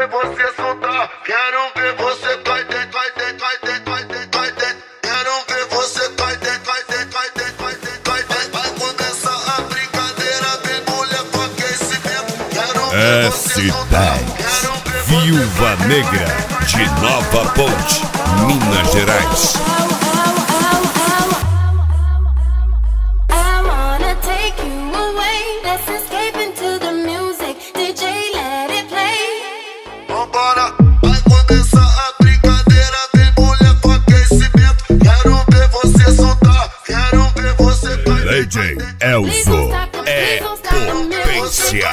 ver você soltar, quero ver você cai dentro, cai dentro, cai dentro, cai dentro, cai dentro. Quero ver você cai dentro, cai dentro, cai dentro, cai dentro, cai dentro. Vai começar a brincadeira, vem mulher com aquecimento. Quero ver você soltar, quero ver você Viúva Negra de Nova Ponte, Minas Gerais. Vambora, vai começar a brincadeira, vem mulher com aquecimento. Quero ver você soltar, quero ver você cai dentro. DJ Elzo é potência.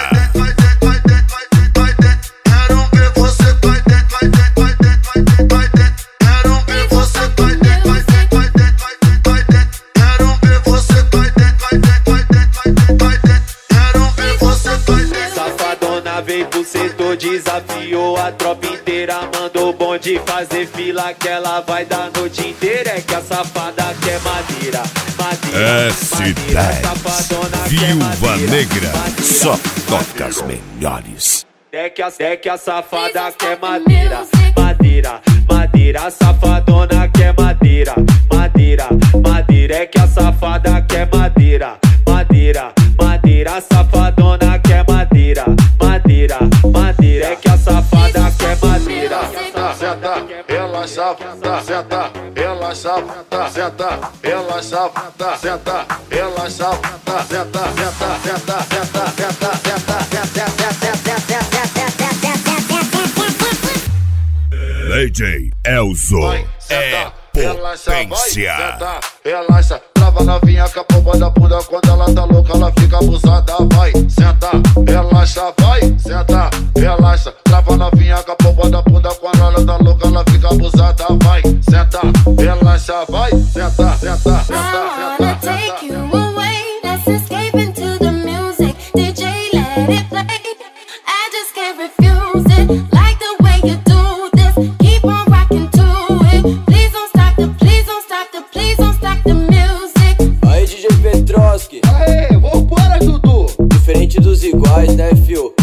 Quero ver você cai dentro, cai dentro, cai dentro, cai dentro, cai dentro. Quero ver você cai dentro, cai dentro, cai dentro, cai dentro, cai dentro. Quero ver você cai dentro, cai dentro, cai dentro, cai dentro, cai dentro. Quero ver você cai dentro. Safadona veio pro setor, desafiou a tropa inteira. Mandou o bonde fazer fila que ela vai dar a noite inteira. É que a safada quer madeira, madeira, S10 safadona Viúva quer Negra, madeira, só toca as melhores. É que a safada quer madeira, madeira, madeira. Safadona quer madeira, madeira, madeira. É que a safada quer madeira, madeira, madeira. Safadona quer madeira, madeira, madeira. É que a safada quer madeira. Senta, relaxa, senta, relaxa, senta, relaxa, senta, relaxa, senta, senta, senta, senta, senta, DJ Elzo é potência. Relaxa, trava novinha com a pomba da bunda. Quando ela tá louca, ela fica abusada. Vai, senta, relaxa, vai, senta, relaxa. Trava novinha com a pomba da bunda. Quando ela tá louca, ela fica abusada. Vai, senta, relaxa, vai, senta, senta, senta, senta, senta. Aí DJ Petrovski, Aê, vambora, Dudu. diferente dos iguais, né, fio?